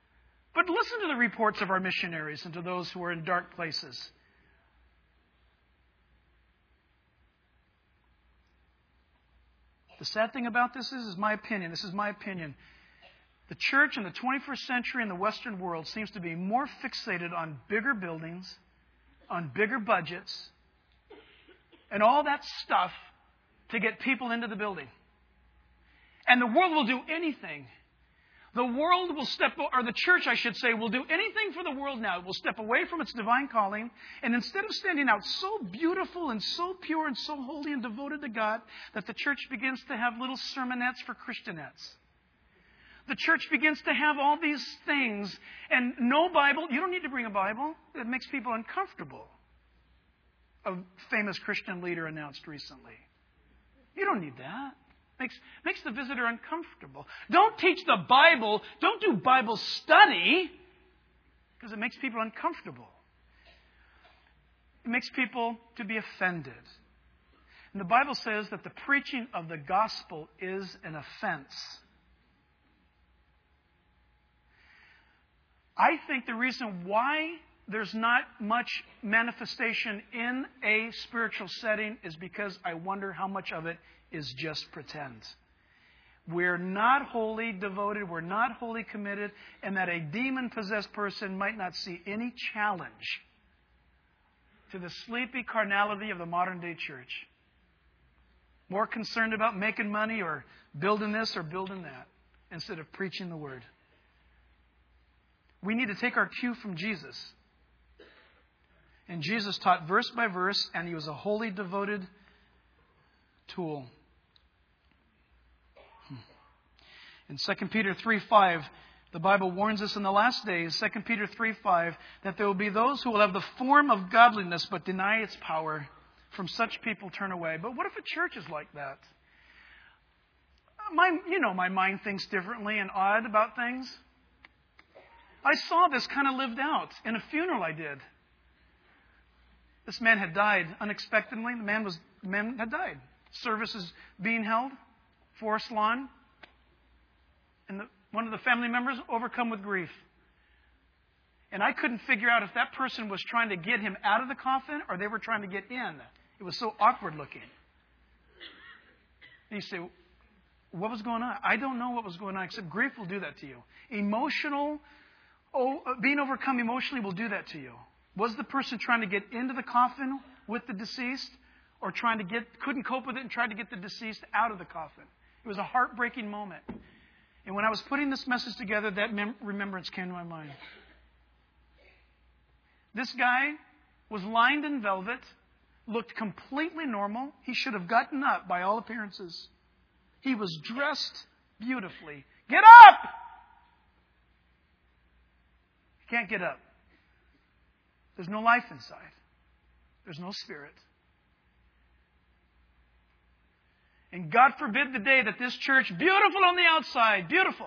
But listen to the reports of our missionaries and to those who are in dark places. The sad thing about this is my opinion. This is my opinion. The church in the 21st century in the Western world seems to be more fixated on bigger buildings, on bigger budgets, and all that stuff to get people into the building. And the world will do anything. The world will the church, I should say, will do anything for the world now. It will step away from its divine calling, and instead of standing out so beautiful and so pure and so holy and devoted to God, that the church begins to have little sermonettes for Christianettes. The church begins to have all these things, and no Bible. You don't need to bring a Bible. It makes people uncomfortable. A famous Christian leader announced recently. You don't need that. Makes the visitor uncomfortable. Don't teach the Bible. Don't do Bible study because it makes people uncomfortable. It makes people to be offended. And the Bible says that the preaching of the gospel is an offense. I think the reason why there's not much manifestation in a spiritual setting is because I wonder how much of it is just pretend. We're not wholly devoted, we're not wholly committed, and that a demon-possessed person might not see any challenge to the sleepy carnality of the modern-day church. More concerned about making money or building this or building that instead of preaching the Word. We need to take our cue from Jesus. And Jesus taught verse by verse, and He was a wholly devoted tool. In 2 Peter 3:5, the Bible warns us in the last days, 2 Peter 3:5, that there will be those who will have the form of godliness but deny its power. From such people turn away. But what if a church is like that? My mind thinks differently and odd about things. I saw this kind of lived out in a funeral I did. This man had died unexpectedly. The man had died. Service is being held, Forest Lawn. And one of the family members overcome with grief. And I couldn't figure out if that person was trying to get him out of the coffin or they were trying to get in. It was so awkward looking. And you say, what was going on? I don't know what was going on, except grief will do that to you. Being overcome emotionally will do that to you. Was the person trying to get into the coffin with the deceased or couldn't cope with it and tried to get the deceased out of the coffin? It was a heartbreaking moment. And when I was putting this message together, that remembrance came to my mind. This guy was lined in velvet, looked completely normal. He should have gotten up by all appearances. He was dressed beautifully. Get up! He can't get up. There's no life inside. There's no spirit. And God forbid the day that this church, beautiful on the outside, beautiful,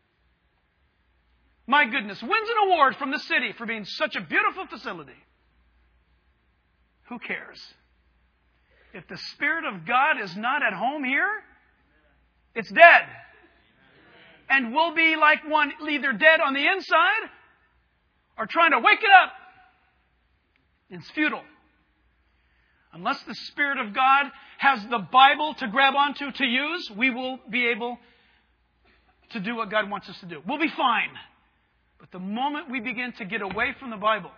my goodness, wins an award from the city for being such a beautiful facility. Who cares? If the Spirit of God is not at home here, it's dead. And we'll be like one either dead on the inside or trying to wake it up. It's futile. Unless the Spirit of God has the Bible to grab onto, to use, we will be able to do what God wants us to do. We'll be fine. But the moment we begin to get away from the Bible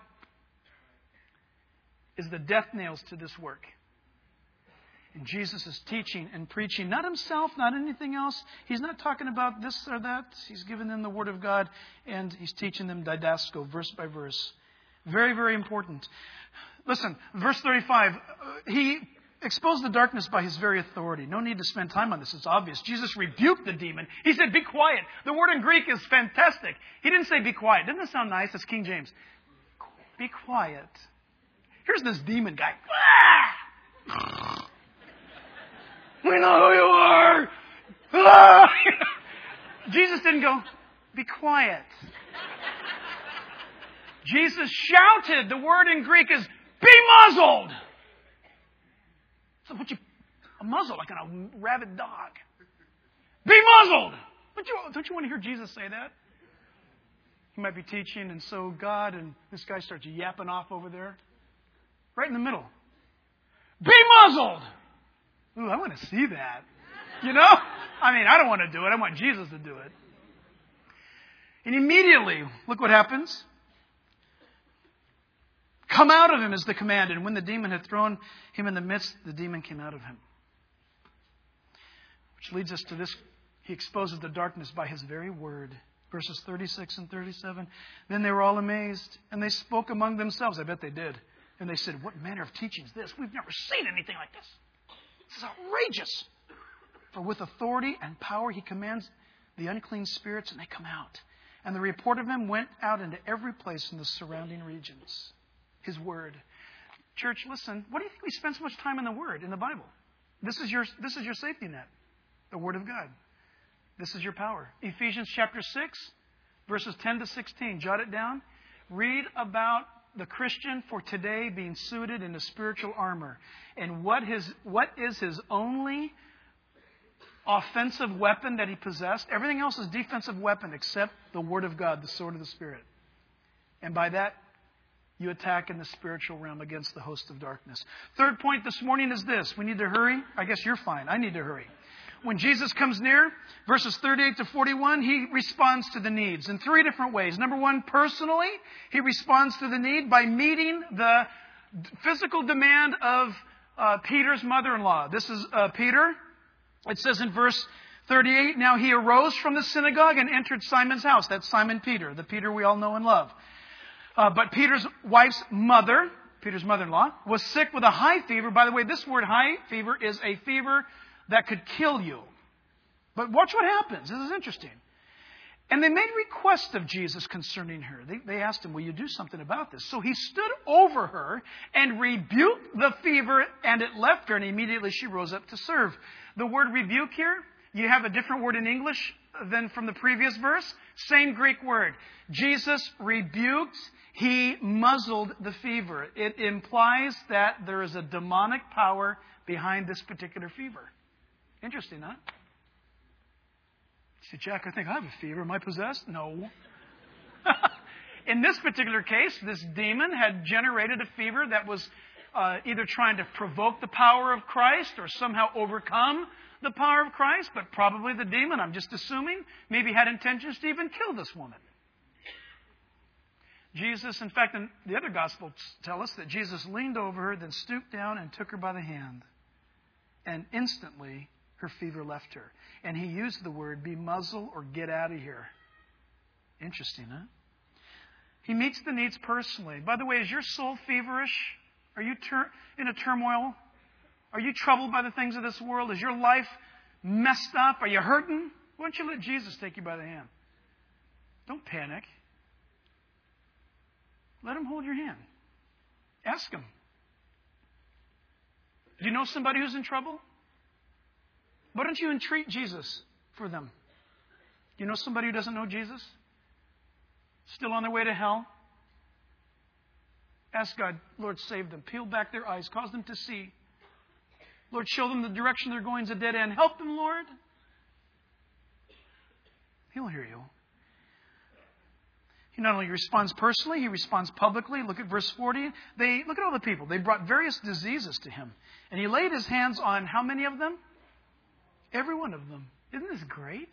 is the death nails to this work. And Jesus is teaching and preaching, not Himself, not anything else. He's not talking about this or that. He's giving them the Word of God, and He's teaching them didasko, verse by verse. Very, very important. Listen, verse 35, He exposed the darkness by His very authority. No need to spend time on this. It's obvious. Jesus rebuked the demon. He said, be quiet. The word in Greek is fantastic. He didn't say be quiet. Doesn't that sound nice? That's King James. Be quiet. Here's this demon guy. Ah! We know who you are. Ah! Jesus didn't go, be quiet. Jesus shouted. The word in Greek is, be muzzled. So a muzzle like on a rabid dog. Be muzzled. Don't you want to hear Jesus say that? He might be teaching, and so God, and this guy starts yapping off over there. Right in the middle. Be muzzled. Ooh, I want to see that. You know? I mean, I don't want to do it. I want Jesus to do it. And immediately, look what happens. Come out of him is the command. And when the demon had thrown him in the midst, the demon came out of him. Which leads us to this. He exposes the darkness by his very word. Verses 36 and 37. Then they were all amazed, and they spoke among themselves. I bet they did. And they said, what manner of teaching is this? We've never seen anything like this. This is outrageous. For with authority and power he commands the unclean spirits, and they come out. And the report of him went out into every place in the surrounding regions. His word. Church, listen. What do you think we spend so much time in the Word, in the Bible? This is your safety net. The Word of God. This is your power. Ephesians chapter 6, verses 10 to 16. Jot it down. Read about the Christian for today being suited in a spiritual armor. And what is his only offensive weapon that he possessed? Everything else is defensive weapon except the Word of God, the sword of the Spirit. And by that, you attack in the spiritual realm against the host of darkness. Third point this morning is this. We need to hurry. I guess you're fine. I need to hurry. When Jesus comes near, verses 38 to 41, he responds to the needs in three different ways. Number one, personally, he responds to the need by meeting the physical demand of Peter's mother-in-law. This is Peter. It says in verse 38, now he arose from the synagogue and entered Simon's house. That's Simon Peter, the Peter we all know and love. But Peter's wife's mother, Peter's mother-in-law, was sick with a high fever. By the way, this word high fever is a fever that could kill you. But watch what happens. This is interesting. And they made request of Jesus concerning her. They asked him, will you do something about this? So he stood over her and rebuked the fever, and it left her, and immediately she rose up to serve. The word rebuke here, you have a different word in English than from the previous verse. Same Greek word. Jesus rebuked, he muzzled the fever. It implies that there is a demonic power behind this particular fever. Interesting, huh? See, Jack, I think I have a fever. Am I possessed? No. In this particular case, this demon had generated a fever that was either trying to provoke the power of Christ or somehow overcome the power of Christ, but probably the demon, I'm just assuming, maybe had intentions to even kill this woman. Jesus, in fact, in the other Gospels tell us that Jesus leaned over her, then stooped down and took her by the hand. And instantly, her fever left her. And he used the word, be muzzled or get out of here. Interesting, huh? He meets the needs personally. By the way, is your soul feverish? Are you in a turmoil? Are you troubled by the things of this world? Is your life messed up? Are you hurting? Why don't you let Jesus take you by the hand? Don't panic. Let him hold your hand. Ask him. Do you know somebody who's in trouble? Why don't you entreat Jesus for them? Do you know somebody who doesn't know Jesus? Still on their way to hell? Ask God, Lord, save them. Peel back their eyes. Cause them to see. Lord, show them the direction they're going is a dead end. Help them, Lord. He'll hear you. He not only responds personally, he responds publicly. Look at verse 40. Look at all the people. They brought various diseases to him. And he laid his hands on how many of them? Every one of them. Isn't this great?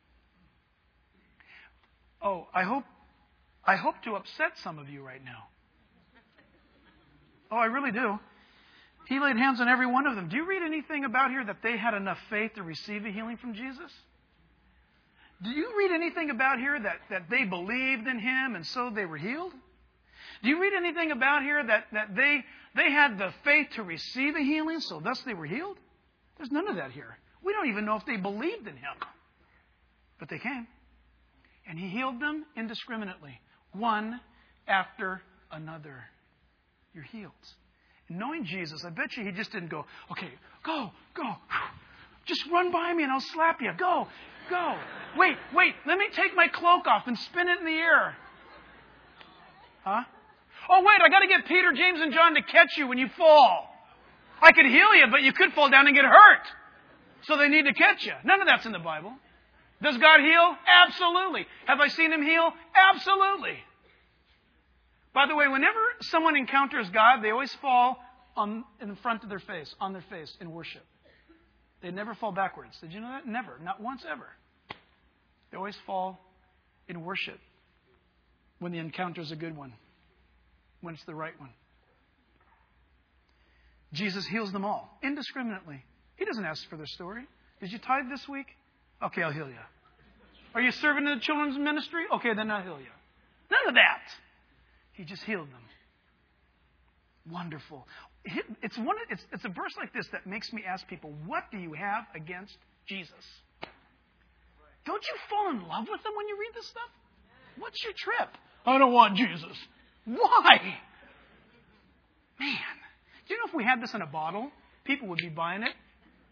Oh, I hope to upset some of you right now. Oh, I really do. He laid hands on every one of them. Do you read anything about here that they had enough faith to receive a healing from Jesus? Do you read anything about here that they believed in him and so they were healed? Do you read anything about here that they had the faith to receive a healing, so thus they were healed? There's none of that here. We don't even know if they believed in him. But they came. And he healed them indiscriminately, one after another. You're healed. And knowing Jesus, I bet you he just didn't go, okay, go. Just run by me and I'll slap you. Go. Wait, let me take my cloak off and spin it in the air. Huh? Oh, wait, I got to get Peter, James, and John to catch you when you fall. I could heal you, but you could fall down and get hurt. So they need to catch you. None of that's in the Bible. Does God heal? Absolutely. Have I seen him heal? Absolutely. By the way, whenever someone encounters God, they always fall in front of their face, on their face in worship. They never fall backwards. Did you know that? Never. Not once ever. They always fall in worship when the encounter is a good one, when it's the right one. Jesus heals them all indiscriminately. He doesn't ask for their story. Did you tithe this week? Okay, I'll heal you. Are you serving in the children's ministry? Okay, then I'll heal you. None of that. He just healed them. Wonderful. It's a verse like this that makes me ask people, what do you have against Jesus? Don't you fall in love with him when you read this stuff? What's your trip? I don't want Jesus. Why? Man. Do you know if we had this in a bottle, people would be buying it?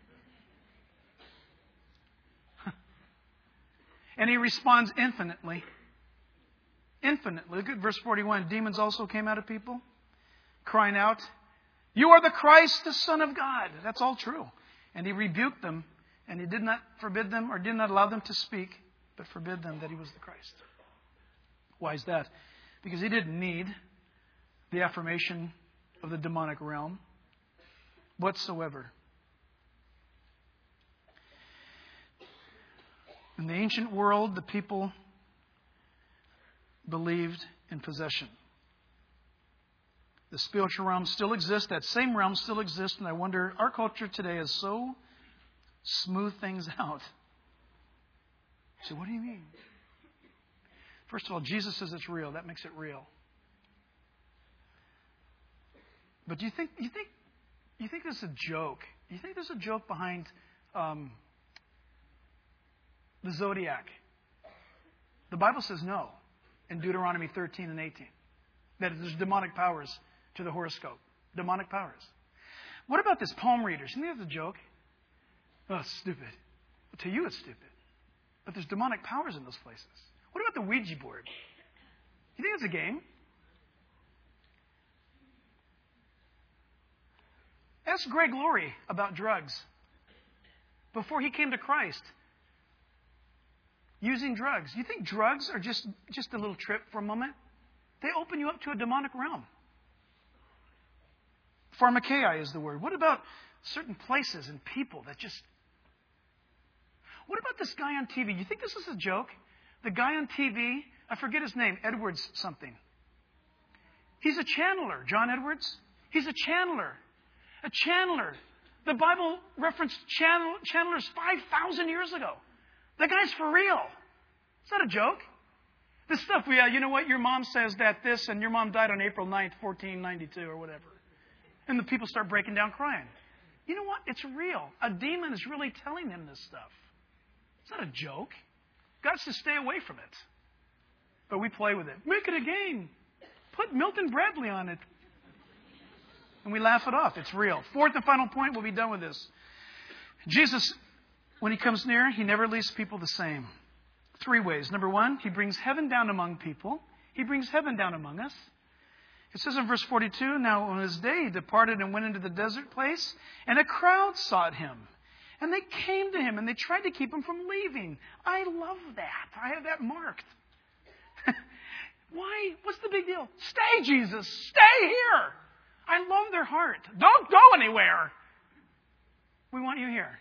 And he responds infinitely. Infinitely. Look at verse 41. Demons also came out of people, crying out, "You are the Christ, the Son of God." That's all true. And he rebuked them, and he did not forbid them or did not allow them to speak, but forbid them that he was the Christ. Why is that? Because he didn't need the affirmation of the demonic realm whatsoever. In the ancient world, the people believed in possession. The spiritual realm still exists. That same realm still exists. And I wonder, our culture today has so smoothed things out. So what do you mean? First of all, Jesus says it's real. That makes it real. But do you think this is a joke? Do you think there's a joke behind the zodiac? The Bible says no in Deuteronomy 13 and 18. That there's demonic powers to the horoscope. Demonic powers. What about this palm readers? You think that's a joke? Oh, it's stupid. Well, to you it's stupid. But there's demonic powers in those places. What about the Ouija board? You think it's a game? Ask Greg Laurie about drugs. Before he came to Christ, using drugs. You think drugs are just a little trip for a moment? They open you up to a demonic realm. Pharmakeia is the word. What about certain places and people that just... What about this guy on TV? You think this is a joke? The guy on TV, I forget his name, Edwards something. He's a channeler. John Edwards? He's a channeler. A channeler. The Bible referenced channelers 5,000 years ago. The guy's for real. It's not a joke. This stuff, you know what? Your mom says that this, and your mom died on April 9th, 1492 or whatever. And the people start breaking down crying. You know what? It's real. A demon is really telling them this stuff. It's not a joke. God says stay away from it. But we play with it. Make it a game. Put Milton Bradley on it. And we laugh it off. It's real. Fourth and final point, we'll be done with this. Jesus, when he comes near, he never leaves people the same. 3 ways. Number 1, he brings heaven down among people. He brings heaven down among us. It says in verse 42, now on his day he departed and went into the desert place, and a crowd sought him. And they came to him, and they tried to keep him from leaving. I love that. I have that marked. Why? What's the big deal? Stay, Jesus. Stay here. I love their heart. Don't go anywhere. We want you here.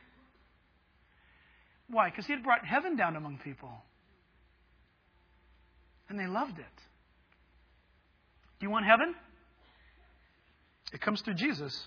Why? Because he had brought heaven down among people. And they loved it. Do you want heaven? It comes through Jesus.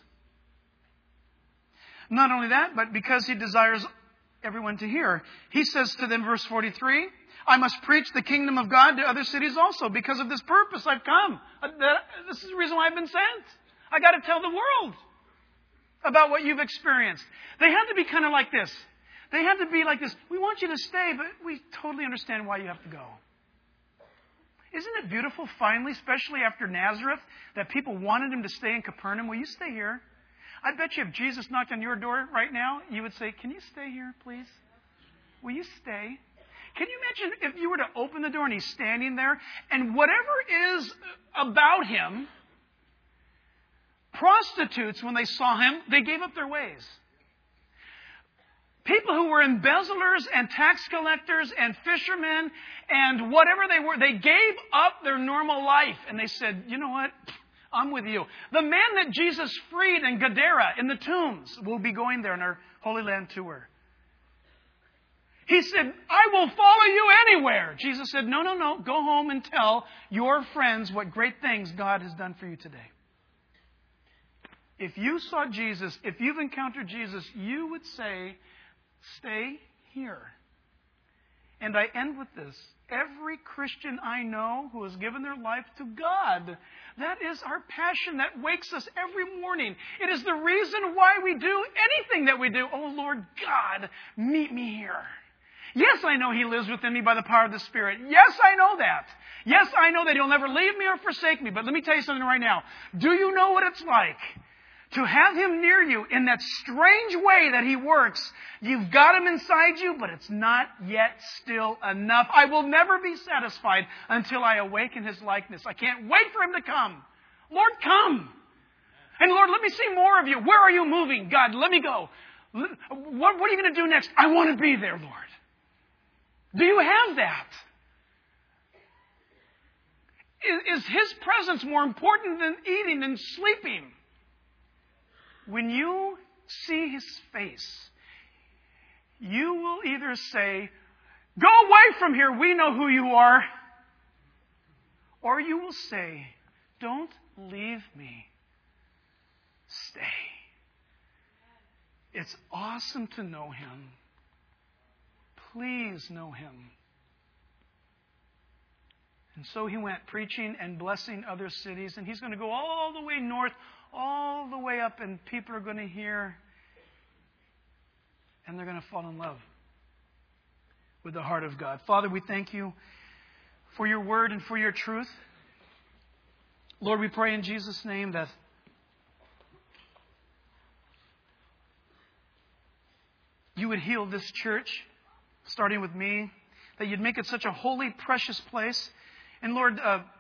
Not only that, but because he desires everyone to hear. He says to them, verse 43, I must preach the kingdom of God to other cities also. Because of this purpose I've come. This is the reason why I've been sent. I got to tell the world about what you've experienced. They had to be kind of like this. They had to be like this. We want you to stay, but we totally understand why you have to go. Isn't it beautiful, finally, especially after Nazareth, that people wanted him to stay in Capernaum? Will you stay here? I bet you if Jesus knocked on your door right now, you would say, can you stay here, please? Will you stay? Can you imagine if you were to open the door and he's standing there, and whatever is about him, prostitutes, when they saw him, they gave up their ways. People who were embezzlers and tax collectors and fishermen and whatever they were, they gave up their normal life. And they said, you know what? I'm with you. The man that Jesus freed in Gadara, in the tombs, will be going there on our Holy Land tour. He said, I will follow you anywhere. Jesus said, no. Go home and tell your friends what great things God has done for you today. If you saw Jesus, if you've encountered Jesus, you would say, stay here. And I end with this. Every Christian I know who has given their life to God, that is our passion that wakes us every morning. It is the reason why we do anything that we do. Oh, Lord God, meet me here. Yes, I know He lives within me by the power of the Spirit. Yes, I know that. Yes, I know that He'll never leave me or forsake me. But let me tell you something right now. Do you know what it's like to have Him near you in that strange way that He works? You've got Him inside you, but it's not yet still enough. I will never be satisfied until I awaken His likeness. I can't wait for Him to come. Lord, come. And Lord, let me see more of you. Where are you moving? God, let me go. What are you going to do next? I want to be there, Lord. Do you have that? Is His presence more important than eating and sleeping? When you see His face, you will either say, go away from here, we know who you are. Or you will say, don't leave me. Stay. It's awesome to know Him. Please know Him. And so He went preaching and blessing other cities. And He's going to go all the way north, all the way up, and people are going to hear. And they're going to fall in love with the heart of God. Father, we thank You for Your word and for Your truth. Lord, we pray in Jesus' name that You would heal this church, starting with me, that You'd make it such a holy, precious place. And Lord,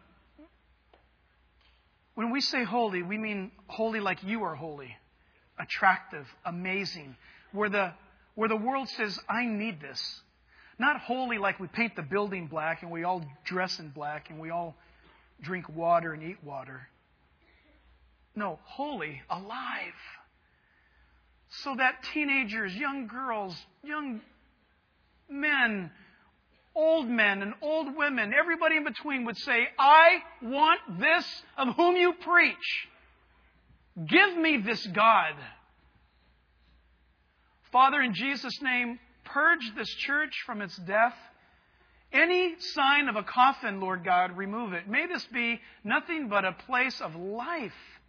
when we say holy, we mean holy like You are holy, attractive, amazing, where the world says, I need this. Not holy like we paint the building black and we all dress in black and we all drink water and eat water. No, holy, alive. So that teenagers, young girls, young men, old men and old women, everybody in between would say, I want this of whom You preach. Give me this God. Father, in Jesus' name, purge this church from its death. Any sign of a coffin, Lord God, remove it. May this be nothing but a place of life